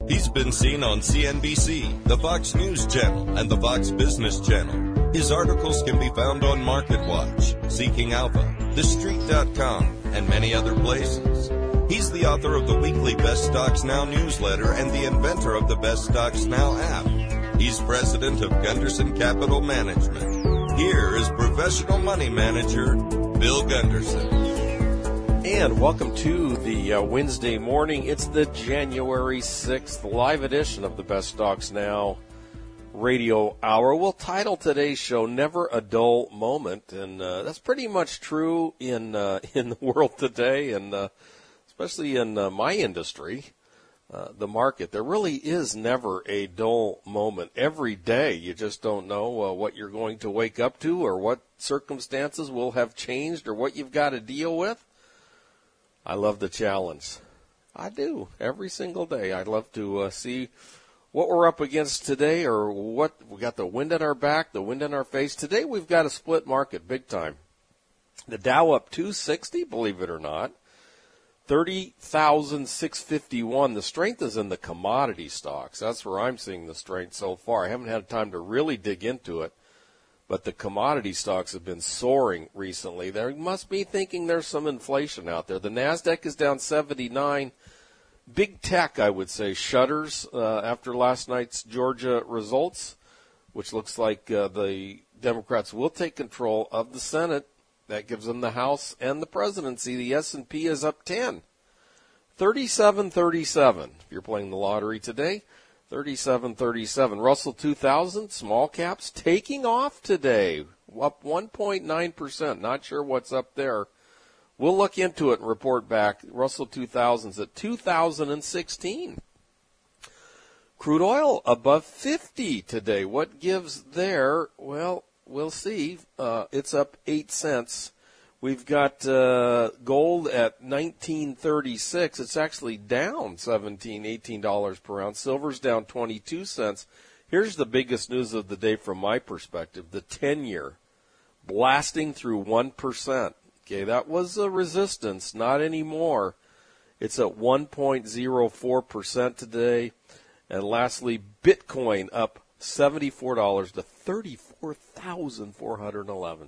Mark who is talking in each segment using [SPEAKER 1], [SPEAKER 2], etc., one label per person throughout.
[SPEAKER 1] He's been seen on CNBC, the Fox News Channel, and the Fox Business Channel. His articles can be found on MarketWatch, Seeking Alpha, TheStreet.com, and many other places. He's the author of the weekly Best Stocks Now newsletter and the inventor of the Best Stocks Now app. He's president of Gunderson Capital Management. Here is professional money manager, Bill Gunderson.
[SPEAKER 2] And welcome to the Wednesday morning. It's the January 6th live edition of the Best Stocks Now radio hour. We'll title today's show Never a Dull Moment, and that's pretty much true in the world today, and especially in my industry, the market. There really is never a dull moment. Every day you just don't know what you're going to wake up to, or what circumstances will have changed, or what you've got to deal with. I love the challenge. I do. Every single day. I love to see what we're up against today, or what we got the wind at our back, the wind in our face. Today we've got a split market big time. The Dow up 260, believe it or not. 30,651. The strength is in the commodity stocks. That's where I'm seeing the strength so far. I haven't had time to really dig into it. But the commodity stocks have been soaring recently. They must be thinking there's some inflation out there. The NASDAQ is down 79. Big tech, I would say, shudders after last night's Georgia results, which looks like the Democrats will take control of the Senate. That gives them the House and the presidency. The S&P is up 10. 37.37 if you're playing the lottery today. 37.37. Russell 2000, small caps, taking off today, up 1.9%. Not sure what's up there. We'll look into it and report back. Russell 2000's at 2016. Crude oil above 50 today. What gives there? Well, we'll see. It's up 8 cents. We've got gold at $19.36. It's actually down $18 per ounce. Silver's down 22 cents. Here's the biggest news of the day from my perspective. The 10-year blasting through 1%. Okay, that was a resistance, not anymore. It's at 1.04% today. And lastly, Bitcoin up $74 to $34,411.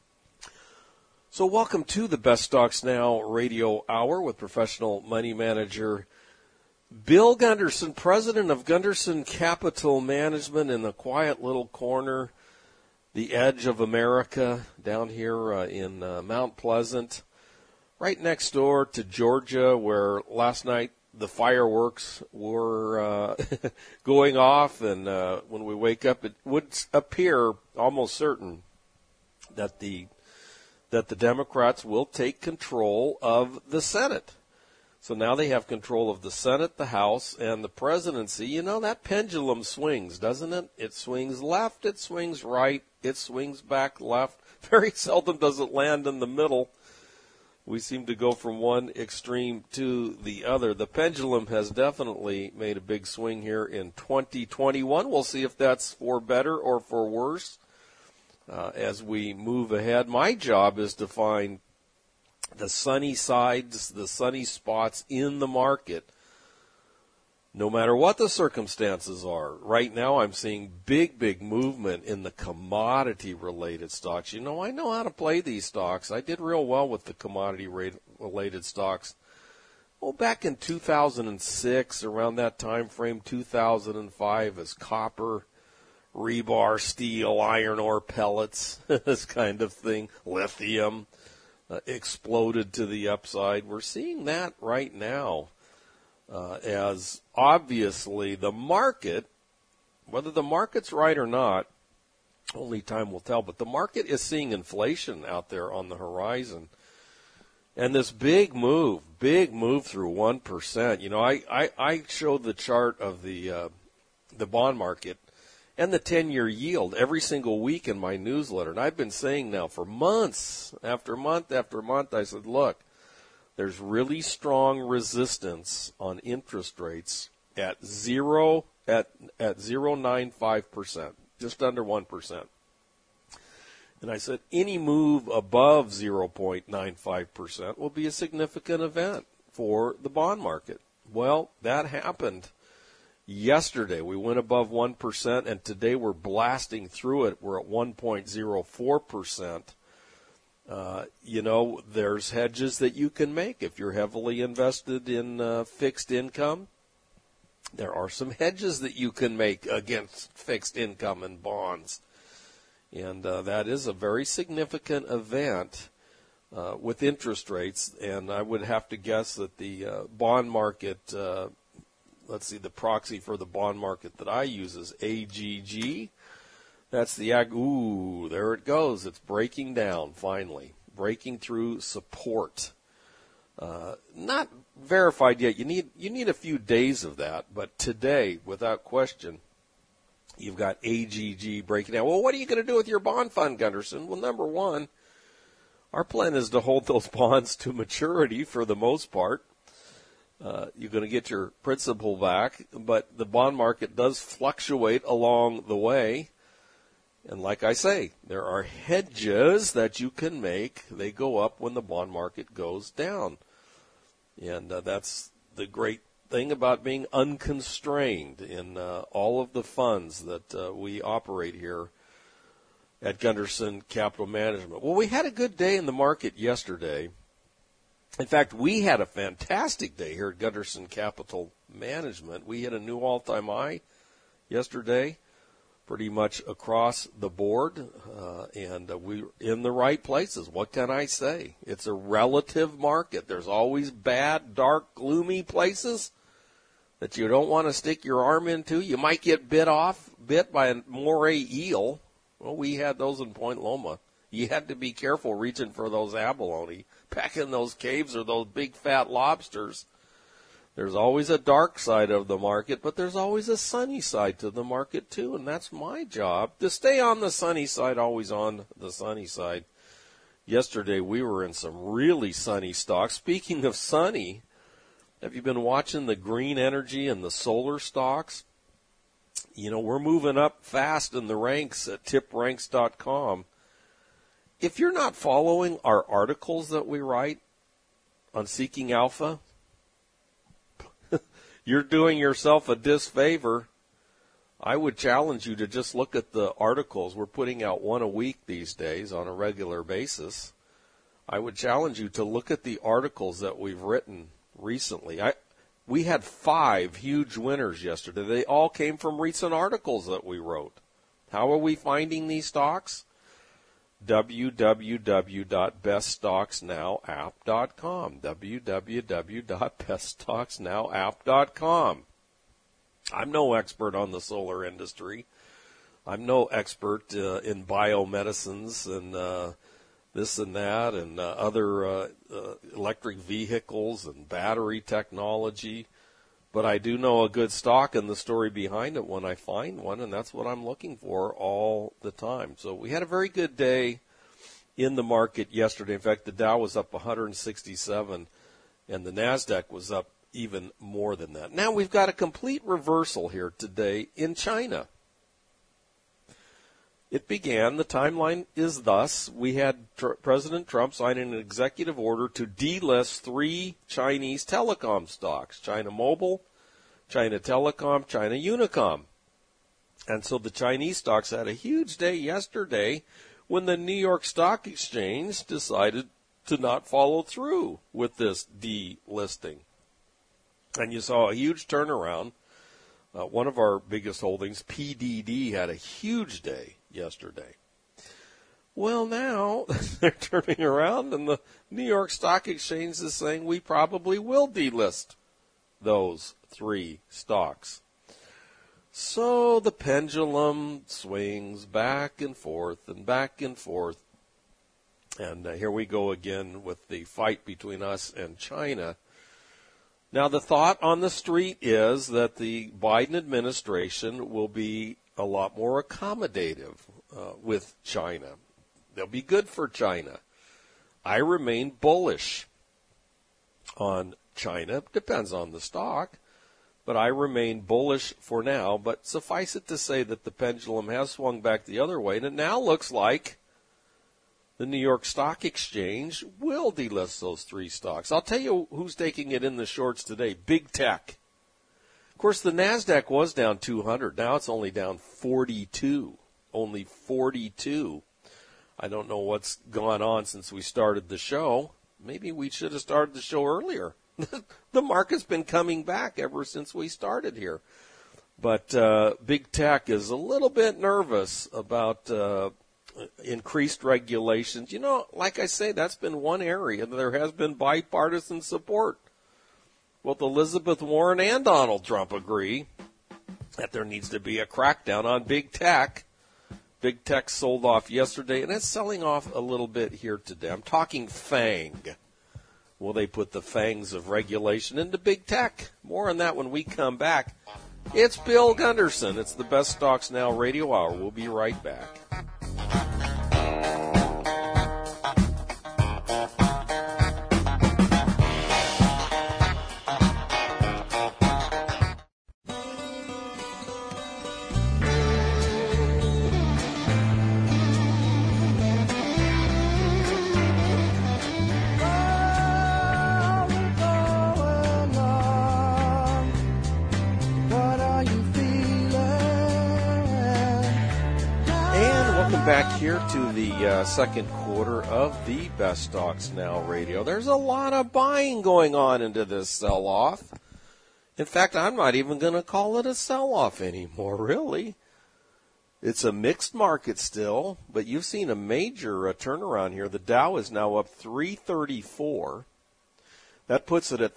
[SPEAKER 2] So welcome to the Best Stocks Now radio hour with professional money manager Bill Gunderson, president of Gunderson Capital Management in the quiet little corner, the edge of America, down here in Mount Pleasant, right next door to Georgia, where last night the fireworks were going off, and when we wake up, it would appear almost certain that the Democrats will take control of the Senate. So now they have control of the Senate, the House, and the presidency. You know, that pendulum swings, doesn't it? It swings left, it swings right, it swings back left. Very seldom does it land in the middle. We seem to go from one extreme to the other. The pendulum has definitely made a big swing here in 2021. We'll see if that's for better or for worse. As we move ahead, my job is to find the sunny sides, the sunny spots in the market, no matter what the circumstances are. Right now I'm seeing big movement in the commodity-related stocks. You know, I know how to play these stocks. I did real well with the commodity-related stocks. Well, back in 2006, around that time frame, 2005, as copper, rebar, steel, iron ore pellets, this kind of thing, lithium, exploded to the upside. We're seeing that right now as obviously the market, whether the market's right or not, only time will tell, but the market is seeing inflation out there on the horizon. And this big move through 1%. You know, I showed the chart of the bond market and the 10-year yield every single week in my newsletter. And I've been saying now for months, after month after month, I said, look, there's really strong resistance on interest rates at 0.95%, just under 1%. And I said, any move above 0.95% will be a significant event for the bond market. Well, that happened. Yesterday, we went above 1%, and today we're blasting through it. We're at 1.04%. There's hedges that you can make if you're heavily invested in fixed income. There are some hedges that you can make against fixed income and bonds. And that is a very significant event with interest rates. And I would have to guess that the bond market, the proxy for the bond market that I use is AGG. That's the there it goes. It's breaking down finally, breaking through support. Not verified yet. You need a few days of that, but today, without question, you've got AGG breaking down. Well, what are you going to do with your bond fund, Gunderson? Well, number one, our plan is to hold those bonds to maturity for the most part. You're going to get your principal back, but the bond market does fluctuate along the way. And like I say, there are hedges that you can make. They go up when the bond market goes down. And that's the great thing about being unconstrained in all of the funds that we operate here at Gunderson Capital Management. Well, we had a good day in the market yesterday. In fact, we had a fantastic day here at Gunderson Capital Management. We hit a new all-time high yesterday, pretty much across the board, and we're in the right places. What can I say? It's a relative market. There's always bad, dark, gloomy places that you don't want to stick your arm into. You might get bit by a moray eel. Well, we had those in Point Loma. You had to be careful reaching for those abalone back in those caves or those big fat lobsters. There's always a dark side of the market, but there's always a sunny side to the market too, and that's my job, to stay on the sunny side, always on the sunny side. Yesterday we were in some really sunny stocks. Speaking of sunny, have you been watching the green energy and the solar stocks? You know, we're moving up fast in the ranks at tipranks.com. If you're not following our articles that we write on Seeking Alpha, you're doing yourself a disfavor. I would challenge you to just look at the articles. We're putting out one a week these days on a regular basis. I would challenge you to look at the articles that we've written recently. We had 5 huge winners yesterday. They all came from recent articles that we wrote. How are we finding these stocks? www.beststocksnowapp.com. www.beststocksnowapp.com. I'm no expert on the solar industry. I'm no expert in biomedicines and this and that and other electric vehicles and battery technology. But I do know a good stock and the story behind it when I find one, and that's what I'm looking for all the time. So we had a very good day in the market yesterday. In fact, the Dow was up 167, and the NASDAQ was up even more than that. Now we've got a complete reversal here today in China. It began, the timeline is thus, we had President Trump signing an executive order to delist 3 Chinese telecom stocks, China Mobile, China Telecom, China Unicom. And so the Chinese stocks had a huge day yesterday when the New York Stock Exchange decided to not follow through with this delisting. And you saw a huge turnaround. One of our biggest holdings, PDD, had a huge day yesterday. Well, now they're turning around and the New York Stock Exchange is saying we probably will delist those 3 stocks. So the pendulum swings back and forth and back and forth. And here we go again with the fight between us and China. Now, the thought on the street is that the Biden administration will be a lot more accommodative with China. They'll be good for China. I remain bullish on China. Depends on the stock, but I remain bullish for now. But suffice it to say that the pendulum has swung back the other way, and it now looks like the New York Stock Exchange will delist those 3 stocks. I'll tell you who's taking it in the shorts today. Big Tech. Of course, the NASDAQ was down 200. Now it's only down 42. Only 42. I don't know what's gone on since we started the show. Maybe we should have started the show earlier. The market's been coming back ever since we started here. But big tech is a little bit nervous about increased regulations. You know, like I say, that's been one area that there has been bipartisan support. Both Elizabeth Warren and Donald Trump agree that there needs to be a crackdown on big tech. Big tech sold off yesterday, and it's selling off a little bit here today. I'm talking FANG. Will they put the fangs of regulation into big tech? More on that when we come back. It's Bill Gunderson. It's the Best Stocks Now Radio Hour. We'll be right back. Back here to the second quarter of the Best Stocks Now Radio. There's a lot of buying going on into this sell-off. In fact, I'm not even going to call it a sell-off anymore, really. It's a mixed market still, but you've seen a major turnaround here. The Dow is now up 334. That puts it at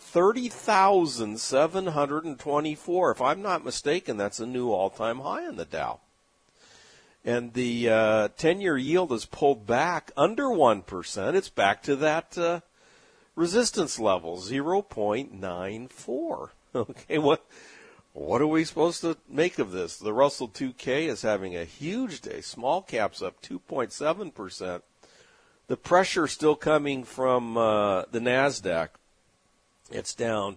[SPEAKER 2] 30,724. If I'm not mistaken, that's a new all-time high in the Dow. And the 10-year yield has pulled back under 1%. It's back to that resistance level, 0.94. Okay, what are we supposed to make of this? The Russell 2K is having a huge day. Small caps up 2.7%. The pressure still coming from the NASDAQ. It's down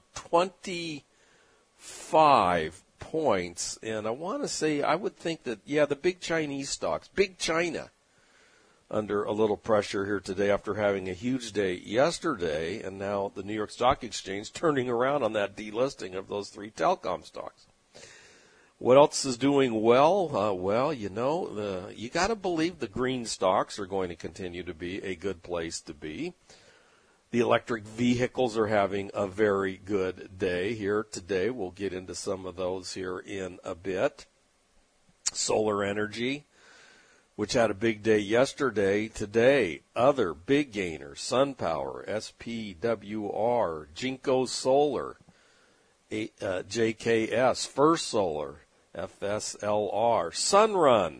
[SPEAKER 2] 25 points, and I want to say, I would think that, the big Chinese stocks, big China, under a little pressure here today after having a huge day yesterday, and now the New York Stock Exchange turning around on that delisting of those three telecom stocks. What else is doing well? You got to believe the green stocks are going to continue to be a good place to be. The electric vehicles are having a very good day here today. We'll get into some of those here in a bit. Solar energy, which had a big day yesterday, today, other big gainers, SunPower, SPWR, Jinko Solar, JKS, First Solar, FSLR, Sunrun,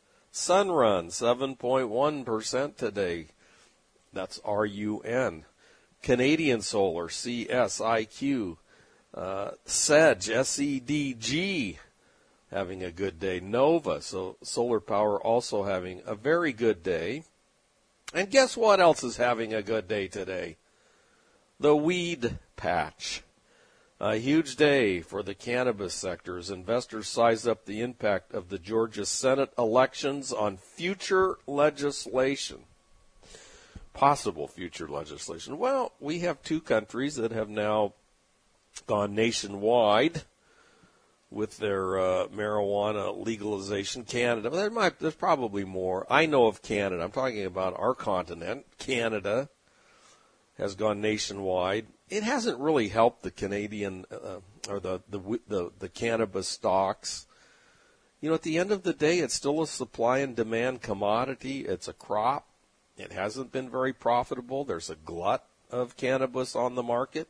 [SPEAKER 2] 7.1% today. That's RUN. Canadian Solar, CSIQ, Sedge, SEDG, having a good day. Nova, so solar power also having a very good day. And guess what else is having a good day today? The weed patch. A huge day for the cannabis sector as investors size up the impact of the Georgia Senate elections on future legislation. Possible future legislation. Well, we have two countries that have now gone nationwide with their marijuana legalization. Canada, there's probably more. I know of Canada. I'm talking about our continent. Canada has gone nationwide. It hasn't really helped the Canadian or the cannabis stocks. You know, at the end of the day, it's still a supply and demand commodity. It's a crop. It hasn't been very profitable. There's a glut of cannabis on the market.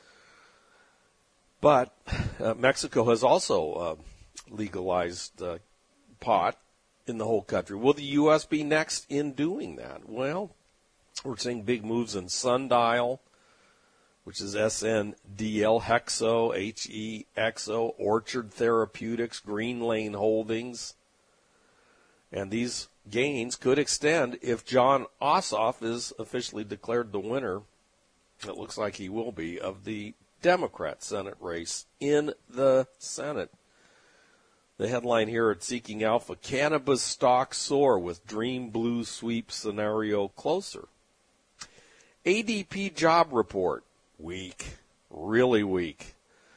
[SPEAKER 2] But Mexico has also legalized pot in the whole country. Will the U.S. be next in doing that? Well, we're seeing big moves in Sundial, which is SNDL, Hexo, HEXO, Orchard Therapeutics, Green Lane Holdings. And these gains could extend if John Ossoff is officially declared the winner. It looks like he will be, of the Democrat Senate race in the Senate. The headline here at Seeking Alpha, cannabis stocks soar with Dream Blue sweep scenario closer. ADP job report, weak, really weak.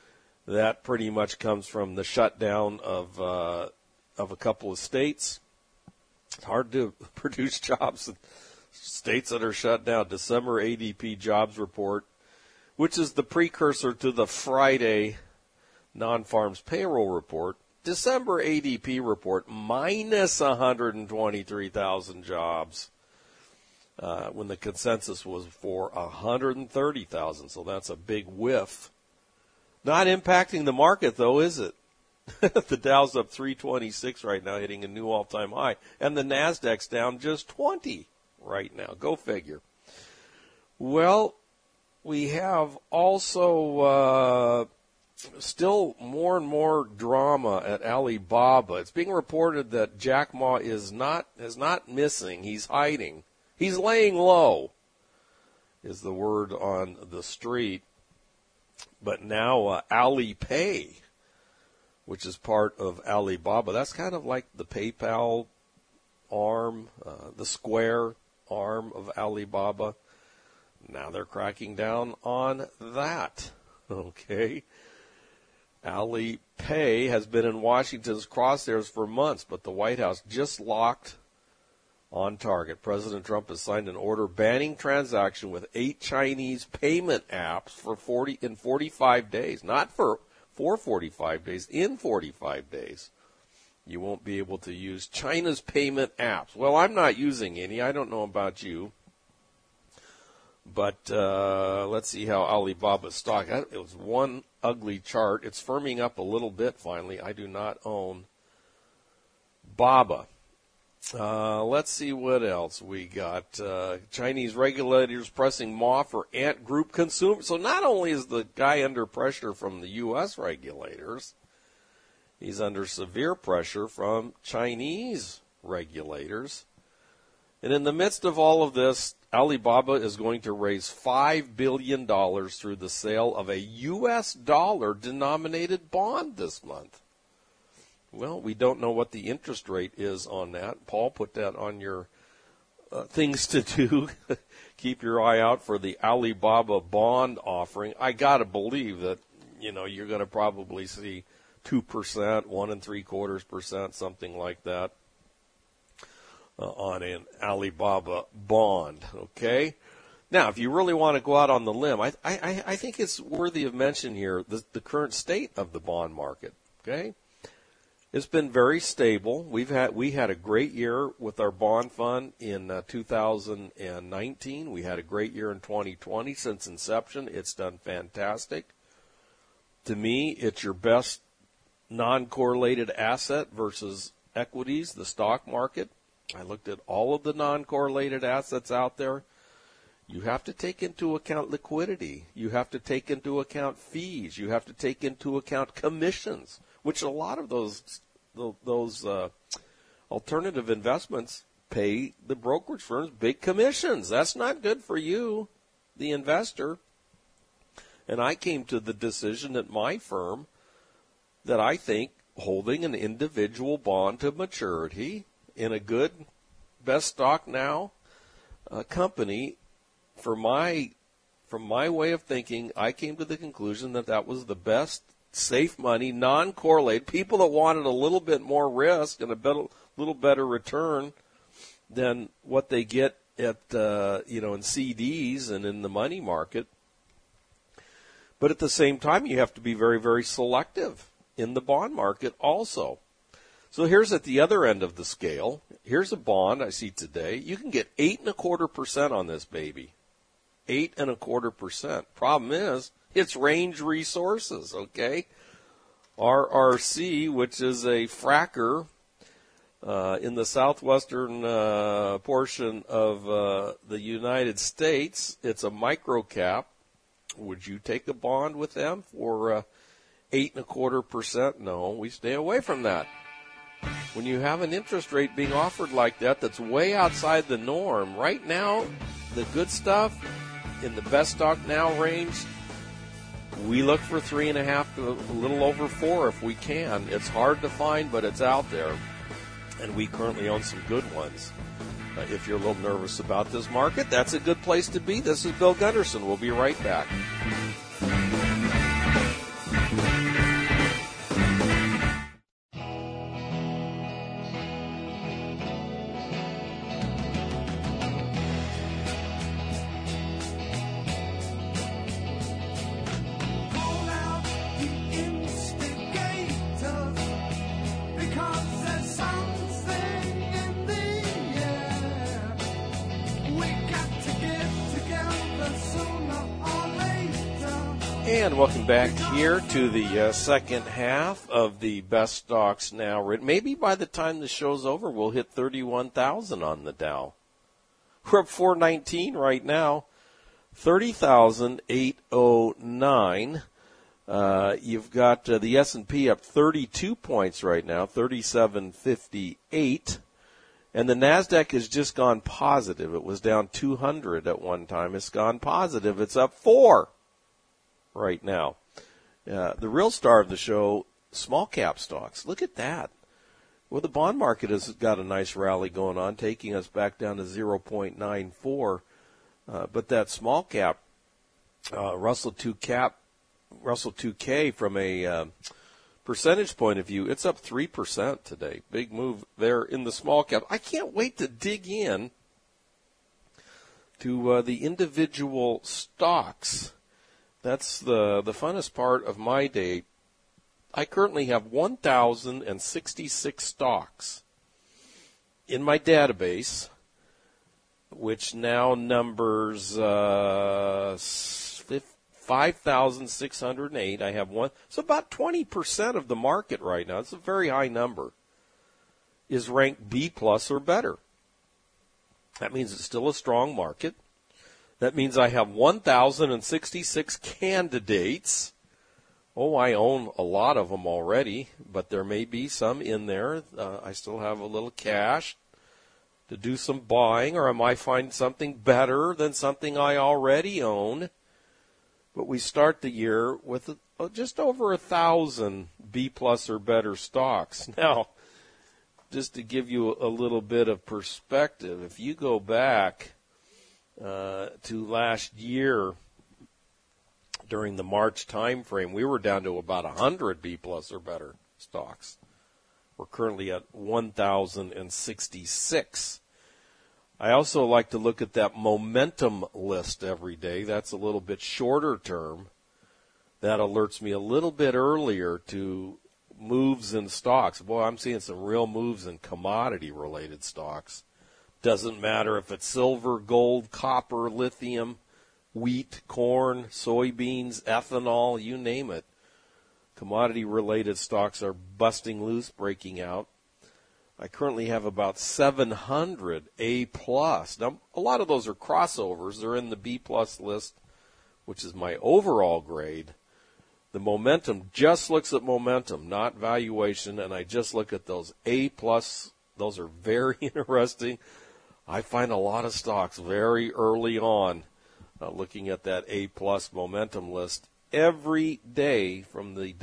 [SPEAKER 2] That pretty much comes from the shutdown of a couple of states. It's hard to produce jobs in states that are shut down. December ADP jobs report, which is the precursor to the Friday non-farms payroll report. December ADP report, minus 123,000 jobs, when the consensus was for 130,000. So that's a big whiff. Not impacting the market, though, is it? The Dow's up 326 right now, hitting a new all-time high. And the NASDAQ's down just 20 right now. Go figure. Well, we have also still more and more drama at Alibaba. It's being reported that Jack Ma is not missing. He's hiding. He's laying low, is the word on the street. But now Alipay, which is part of Alibaba, that's kind of like the PayPal arm, the Square arm of Alibaba. Now they're cracking down on that. Okay. Alipay has been in Washington's crosshairs for months, but the White House just locked on target. President Trump has signed an order banning transaction with 8 Chinese payment apps for 45 days. Not for 45 days, in 45 days. You won't be able to use China's payment apps. Well, I'm not using any. I don't know about you. But let's see how Alibaba's stock. It was one ugly chart. It's firming up a little bit finally. I do not own Baba. Let's see what else we got. Chinese regulators pressing Ma for Ant Group consumer. So not only is the guy under pressure from the U.S. regulators, he's under severe pressure from Chinese regulators. And in the midst of all of this, Alibaba is going to raise $5 billion through the sale of a U.S. dollar-denominated bond this month. Well, we don't know what the interest rate is on that. Paul put that on your things to do. Keep your eye out for the Alibaba bond offering. I got to believe that, you're going to probably see 2%, 1.75%, something like that. On an Alibaba bond, okay? Now, if you really want to go out on the limb, I think it's worthy of mention here, the current state of the bond market, okay? It's been very stable. We had a great year with our bond fund in 2019. We had a great year in 2020. Since inception, it's done fantastic. To me, it's your best non-correlated asset versus equities, the stock market. I looked at all of the non-correlated assets out there. You have to take into account liquidity. You have to take into account fees. You have to take into account commissions, which a lot of those alternative investments pay the brokerage firms big commissions. That's not good for you, the investor. And I came to the decision at my firm that I think holding an individual bond to maturity in a good best stock now company, from my way of thinking, I came to the conclusion that was the best safe money, non-correlated, people that wanted a little bit more risk and a little better return than what they get at in CDs and in the money market. But at the same time, you have to be very, very selective in the bond market also. So here's at the other end of the scale. Here's a bond I see today. You can get 8.25% on this baby. 8.25%. Problem is, it's Range Resources, okay? RRC, which is a fracker in the southwestern portion of the United States. It's a micro cap. Would you take a bond with them for 8.25%? No, we stay away from that. When you have an interest rate being offered like that, that's way outside the norm. Right now, the good stuff in the best stock now range, we look for 3.5 to a little over 4 if we can. It's hard to find, but it's out there. And we currently own some good ones. If you're a little nervous about this market, that's a good place to be. This is Bill Gunderson. We'll be right back. And welcome back here to the second half of the Best Stocks Now. Maybe by the time the show's over, we'll hit 31,000 on the Dow. We're up 419 right now, 30,809. You've got the S&P up 32 points right now, 3758. And the NASDAQ has just gone positive. It was down 200 at one time. It's gone positive. It's up 4 right now. The real star of the show, small cap stocks. Look at that. Well, the bond market has got a nice rally going on, taking us back down to 0.94. But that small cap, Russell 2K from a percentage point of view, it's up 3% today. Big move there in the small cap. I can't wait to dig in to the individual stocks. That's the funnest part of my day. I currently have 1,066 stocks in my database, which now numbers 5,608. I have one. So about 20% of the market right now, it's a very high number, is ranked B plus or better. That means it's still a strong market. That means I have 1,066 candidates. Oh, I own a lot of them already, but there may be some in there. I still have a little cash to do some buying, or I might find something better than something I already own. But we start the year with just over 1,000 B plus or better stocks. Now, just to give you a little bit of perspective, if you go back to last year during the March time frame, we were down to about 100 B plus or better stocks. We're currently at 1,066. I also like to look at that momentum list every day. That's a little bit shorter term. That alerts me a little bit earlier to moves in stocks. Boy, I'm seeing some real moves in commodity-related stocks. Doesn't matter if it's silver, gold, copper, lithium, wheat, corn, soybeans, ethanol, you name it. Commodity-related stocks are busting loose, breaking out. I currently have about 700 A+. Now, a lot of those are crossovers. They're in the B+ list, which is my overall grade. The momentum just looks at momentum, not valuation, and I just look at those A+. Those are very interesting. I find a lot of stocks very early on looking at that A+ momentum list every day from the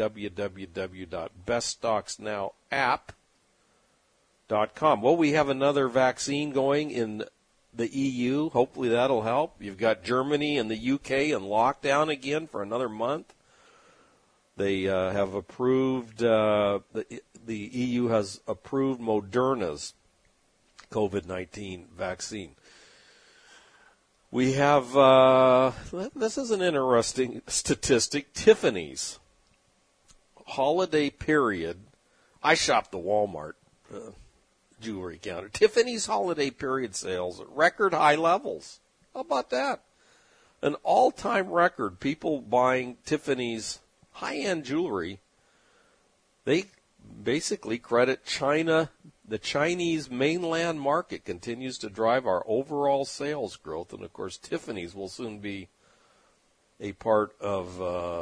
[SPEAKER 2] www.beststocksnowapp.com. Well, we have another vaccine going in the EU. Hopefully that'll help. You've got Germany and the UK in lockdown again for another month. They have approved, the EU has approved Moderna's COVID-19 vaccine. We have, this is an interesting statistic, Tiffany's holiday period. I shop the Walmart jewelry counter. Tiffany's holiday period sales at record high levels. How about that? An all-time record. People buying Tiffany's high-end jewelry. They basically credit China. The Chinese mainland market continues to drive our overall sales growth. And, of course, Tiffany's will soon be a part of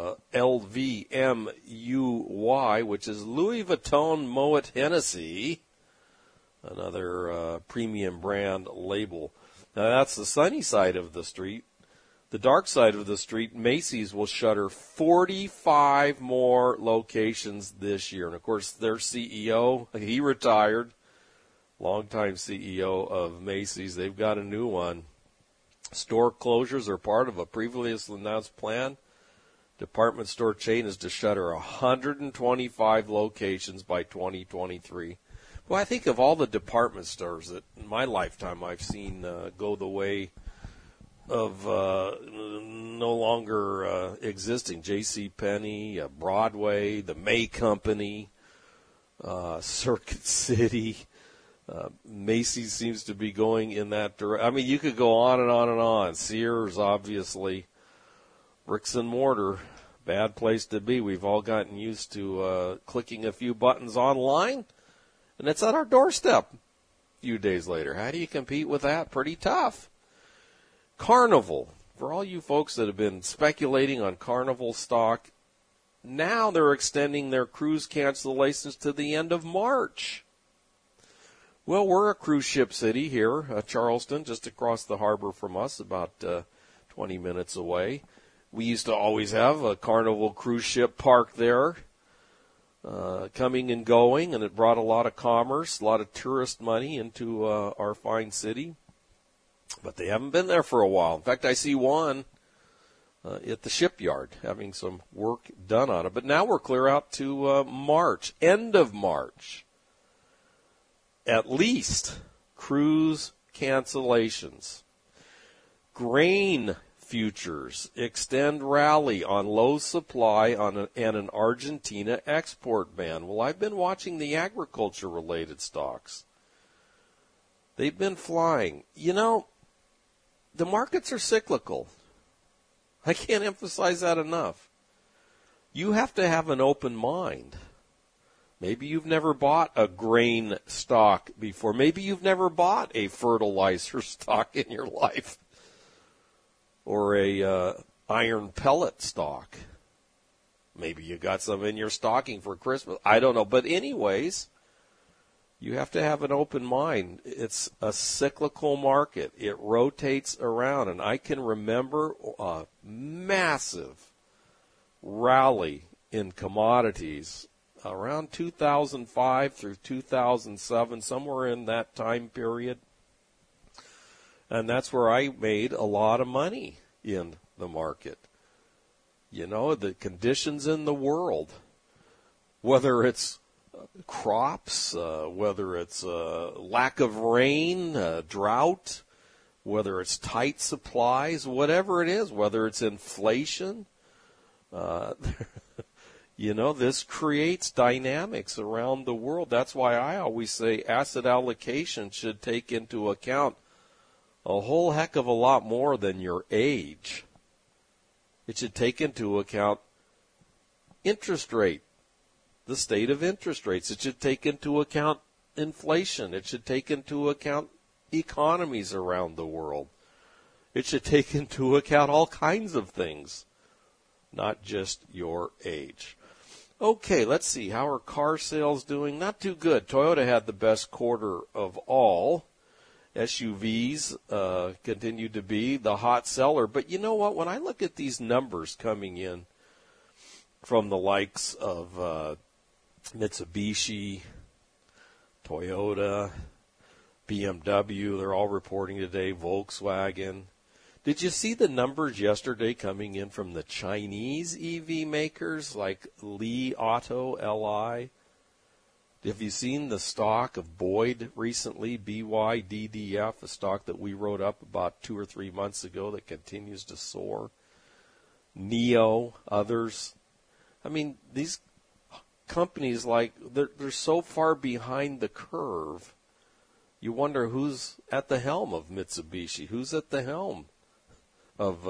[SPEAKER 2] LVMUY, which is Louis Vuitton Moet Hennessy, another premium brand label. Now, that's the sunny side of the street. The dark side of the street, Macy's will shutter 45 more locations this year. And, of course, their CEO, he retired, longtime CEO of Macy's. They've got a new one. Store closures are part of a previously announced plan. Department store chain is to shutter 125 locations by 2023. Well, I think of all the department stores that in my lifetime I've seen go the way of no longer existing. JCPenney, Broadway, the May Company, Circuit City. Macy's seems to be going in that direction. I mean, you could go on and on and on. Sears, obviously. Bricks and mortar, Bad place to be. We've all gotten used to clicking a few buttons online, and it's at our doorstep a few days later. How do you compete with that? Pretty tough. Carnival. For all you folks that have been speculating on Carnival stock, now they're extending their cruise cancellations to the end of March. Well, we're a cruise ship city here, Charleston, just across the harbor from us, about 20 minutes away. We used to always have a Carnival cruise ship park there, coming and going, and it brought a lot of commerce, a lot of tourist money into our fine city. But they haven't been there for a while. In fact, I see one at the shipyard having some work done on it. But now we're clear out to March, end of March. At least cruise cancellations. Grain futures extend rally on low supply and an Argentina export ban. Well, I've been watching the agriculture-related stocks. They've been flying. You know, the markets are cyclical. I can't emphasize that enough. You have to have an open mind. Maybe you've never bought a grain stock before. Maybe you've never bought a fertilizer stock in your life, or a iron pellet stock. Maybe you got some in your stocking for Christmas. I don't know. But anyways, you have to have an open mind. It's a cyclical market. It rotates around. And I can remember a massive rally in commodities around 2005 through 2007, somewhere in that time period. And that's where I made a lot of money in the market. You know, the conditions in the world, whether it's crops, whether it's lack of rain, drought, whether it's tight supplies, whatever it is, whether it's inflation, you know, this creates dynamics around the world. That's why I always say asset allocation should take into account a whole heck of a lot more than your age. It should take into account interest rate, the state of interest rates. It should take into account inflation. It should take into account economies around the world. It should take into account all kinds of things, not just your age. Okay, let's see. How are car sales doing? Not too good. Toyota had the best quarter of all. SUVs continue to be the hot seller. But you know what? When I look at these numbers coming in from the likes of Mitsubishi, Toyota, BMW, they're all reporting today, Volkswagen. Did you see the numbers yesterday coming in from the Chinese EV makers like Li Auto, LI? Have you seen the stock of Boyd recently, BYDDF, a stock that we wrote up about 2 or 3 months ago that continues to soar? NIO, others. I mean, these companies, like, they're so far behind the curve. You wonder who's at the helm of Mitsubishi, who's at the helm of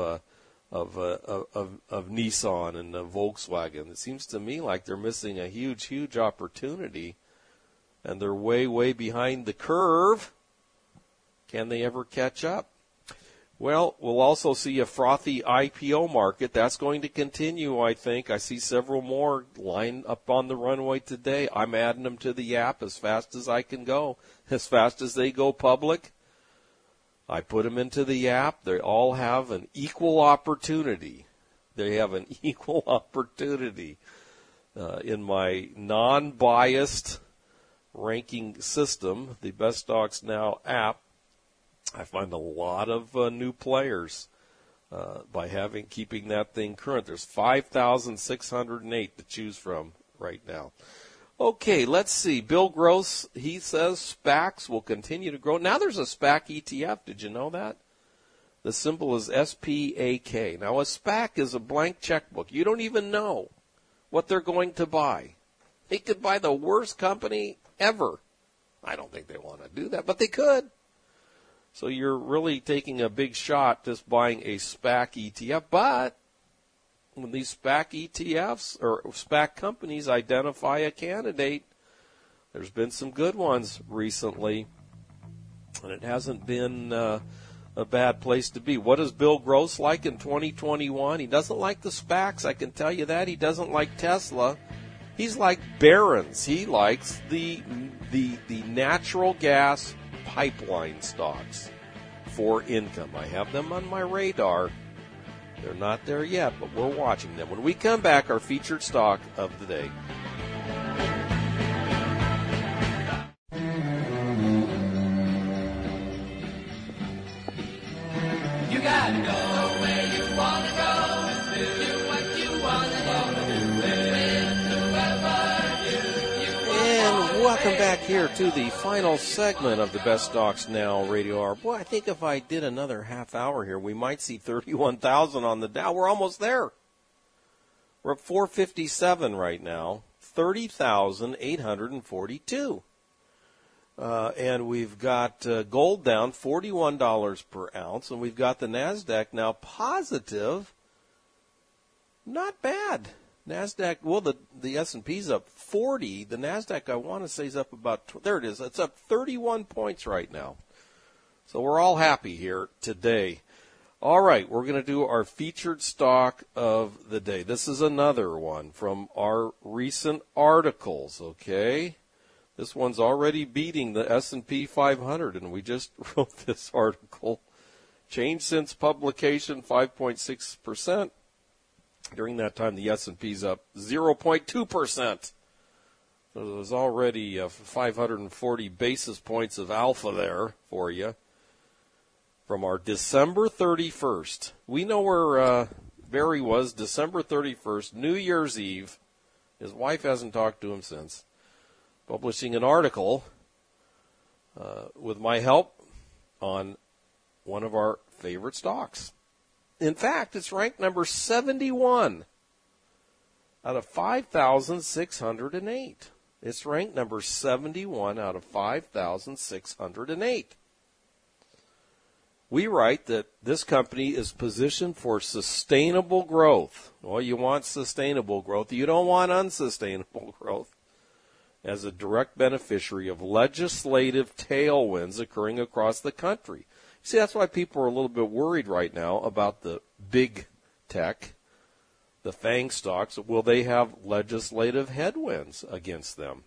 [SPEAKER 2] Nissan and Volkswagen. It seems to me like they're missing a huge, huge opportunity, and they're way, way behind the curve. Can they ever catch up? Well, we'll also see a frothy IPO market. That's going to continue, I think. I see several more lined up on the runway today. I'm adding them to the app as fast as I can go, as fast as they go public. I put them into the app. They all have an equal opportunity. They have an equal opportunity in my non-biased ranking system, the Best Stocks Now app. I find a lot of new players by keeping that thing current. There's 5,608 to choose from right now. Okay, let's see. Bill Gross, he says SPACs will continue to grow. Now there's a SPAC ETF. Did you know that? The symbol is SPAK. Now a SPAC is a blank checkbook. You don't even know what they're going to buy. They could buy the worst company ever. I don't think they want to do that, but they could. So you're really taking a big shot just buying a SPAC ETF, but when these SPAC ETFs or SPAC companies identify a candidate, there's been some good ones recently, and it hasn't been a bad place to be. What is Bill Gross like in 2021? He doesn't like the SPACs, I can tell you that. He doesn't like Tesla. He's like Barron's. He likes the natural gas pipeline stocks for income. I have them on my radar. They're not there yet, but we're watching them. When we come back, our featured stock of the day.
[SPEAKER 3] You gotta go where you wanna go and do what you wanna do and whoever you
[SPEAKER 2] And welcome back here to the final segment of the Best Stocks Now radio hour. Boy, I think if I did another half hour here, we might see 31,000 on the Dow. We're almost there. We're at 457 right now, 30,842. And we've got gold down $41 per ounce, and we've got the NASDAQ now positive. Not bad. NASDAQ, well, the S&P's up 40. The NASDAQ, I want to say, is up about, there it is. It's up 31 points right now. So we're all happy here today. All right, we're going to do our featured stock of the day. This is another one from our recent articles, okay? This one's already beating the S&P 500, and we just wrote this article. Change since publication, 5.6%. During that time, the S&P's up 0.2%. So there's already 540 basis points of alpha there for you. From our December 31st. We know where Barry was December 31st, New Year's Eve. His wife hasn't talked to him since. Publishing an article with my help on one of our favorite stocks. In fact, it's ranked number 71 out of 5,608. It's ranked number 71 out of 5,608. We write that this company is positioned for sustainable growth. Well, you want sustainable growth. You don't want unsustainable growth. As a direct beneficiary of legislative tailwinds occurring across the country. See, that's why people are a little bit worried right now about the big tech, the FANG stocks. Will they have legislative headwinds against them?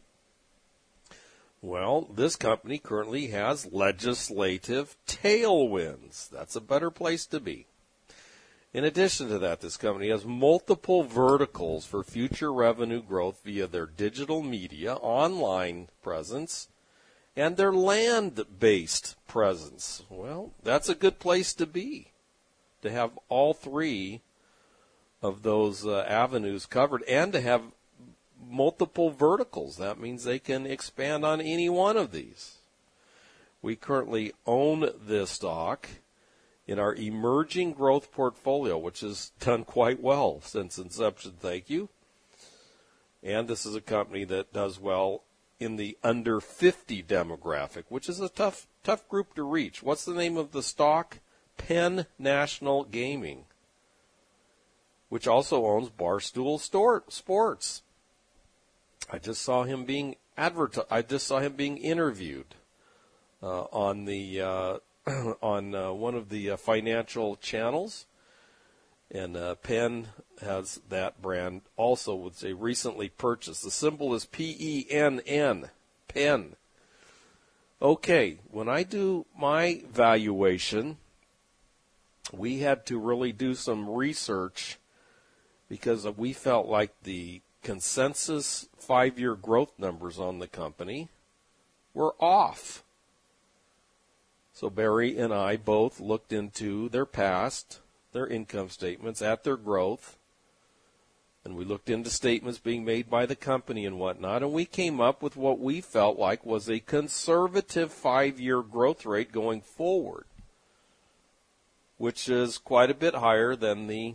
[SPEAKER 2] Well, this company currently has legislative tailwinds. That's a better place to be. In addition to that, this company has multiple verticals for future revenue growth via their digital media, online presence, and their land-based presence. Well, that's a good place to be, to have all three of those avenues covered and to have multiple verticals. That means they can expand on any one of these. We currently own this stock in our emerging growth portfolio, which has done quite well since inception. Thank you. And this is a company that does well in the under 50 demographic, which is a tough group to reach. What's the name of the stock? Penn National Gaming, which also owns Barstool Sports. I just saw him being interviewed on the on one of the financial channels, and Penn has that brand also. Would say recently purchased. The symbol is PENN. Penn. Okay, when I do my valuation, we had to really do some research because we felt like the consensus 5-year growth numbers on the company were off. So Barry and I both looked into their past, their income statements, at their growth, and we looked into statements being made by the company and whatnot, and we came up with what we felt like was a conservative 5-year growth rate going forward, which is quite a bit higher than the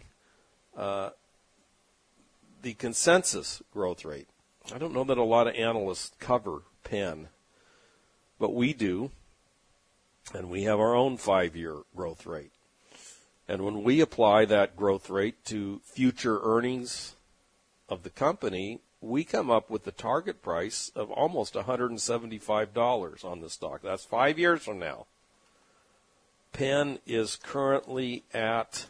[SPEAKER 2] consensus growth rate. I don't know that a lot of analysts cover Penn, but we do, and we have our own 5-year growth rate. And when we apply that growth rate to future earnings of the company, we come up with the target price of almost $175 on the stock. That's 5 years from now. Penn is currently at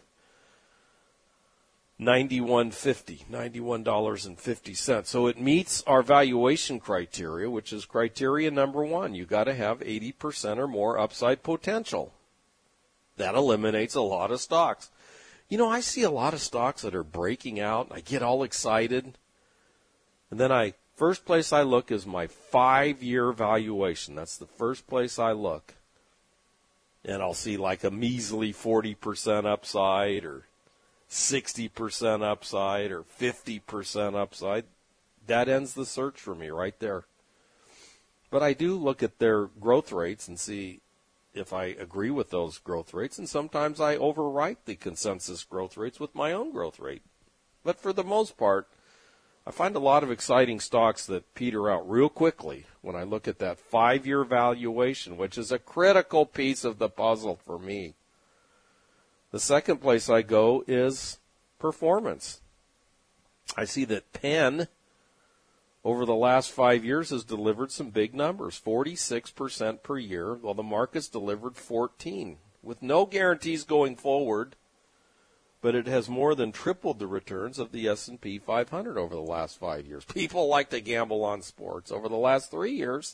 [SPEAKER 2] $91.50. So it meets our valuation criteria, which is criteria number one. You got to have 80% or more upside potential. That eliminates a lot of stocks. You know, I see a lot of stocks that are breaking out, and I get all excited. And then first place I look is my 5-year valuation. That's the first place I look. And I'll see like a measly 40% upside or 60% upside or 50% upside. That ends the search for me right there. But I do look at their growth rates and see if I agree with those growth rates, and sometimes I overwrite the consensus growth rates with my own growth rate. But for the most part, I find a lot of exciting stocks that peter out real quickly when I look at that 5-year valuation, which is a critical piece of the puzzle for me. The second place I go is performance. I see that Penn, over the last 5 years, has delivered some big numbers, 46% per year, while the market's delivered 14%, with no guarantees going forward, but it has more than tripled the returns of the S&P 500 over the last 5 years. People like to gamble on sports. Over the last 3 years,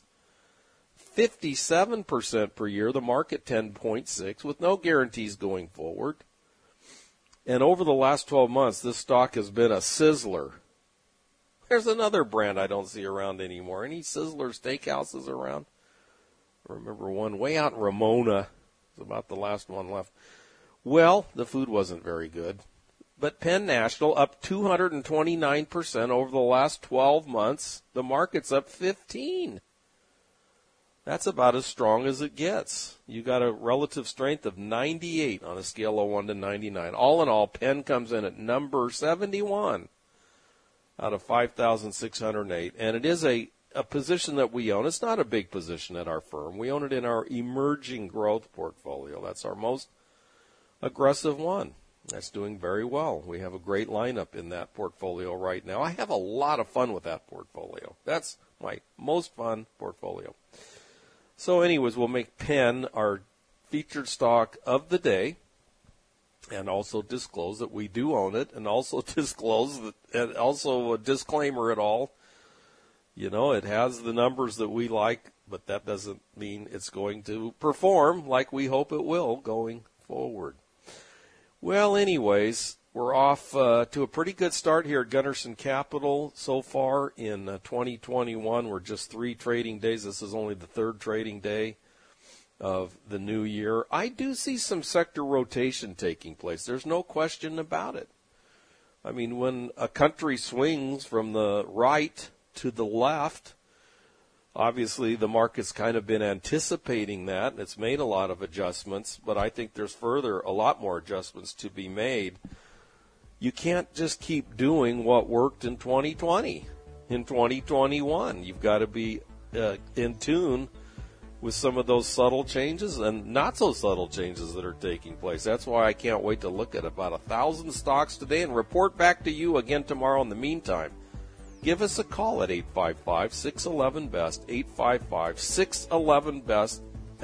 [SPEAKER 2] 57% per year, the market 10.6%, with no guarantees going forward. And over the last 12 months, this stock has been a sizzler. There's another brand I don't see around anymore. Any Sizzler steakhouses around? I remember one way out in Ramona. It's about the last one left. Well, the food wasn't very good. But Penn National up 229% over the last 12 months. The market's up 15%. That's about as strong as it gets. You got a relative strength of 98 on a scale of 1 to 99. All in all, Penn comes in at number 71 out of 5,608. And it is a position that we own. It's not a big position at our firm. We own it in our emerging growth portfolio. That's our most aggressive one. That's doing very well. We have a great lineup in that portfolio right now. I have a lot of fun with that portfolio. That's my most fun portfolio. So anyways, we'll make Penn our featured stock of the day and also disclose that we do own it, and also disclose that, and also a disclaimer at all. You know, it has the numbers that we like, but that doesn't mean it's going to perform like we hope it will going forward. Well, anyways, we're off to a pretty good start here at Gunderson Capital so far in 2021. We're just 3 trading days. This is only the 3rd trading day of the new year. I do see some sector rotation taking place. There's no question about it. I mean, when a country swings from the right to the left, obviously the market's kind of been anticipating that, and it's made a lot of adjustments, but I think there's a lot more adjustments to be made. You can't just keep doing what worked in 2020, in 2021. You've got to be in tune with some of those subtle changes and not so subtle changes that are taking place. That's why I can't wait to look at about 1,000 stocks today and report back to you again tomorrow. In the meantime, give us a call at 855-611-BEST, 855-611-BEST,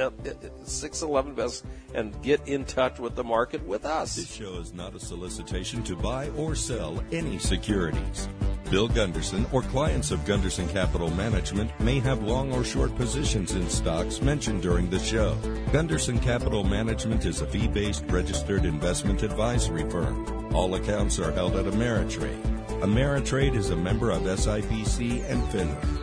[SPEAKER 2] 611-BEST, and get in touch with the market with us.
[SPEAKER 1] This show is not a solicitation to buy or sell any securities. Bill Gunderson or clients of Gunderson Capital Management may have long or short positions in stocks mentioned during the show. Gunderson Capital Management is a fee-based registered investment advisory firm. All accounts are held at Ameritrade. Ameritrade is a member of SIPC and FINRA.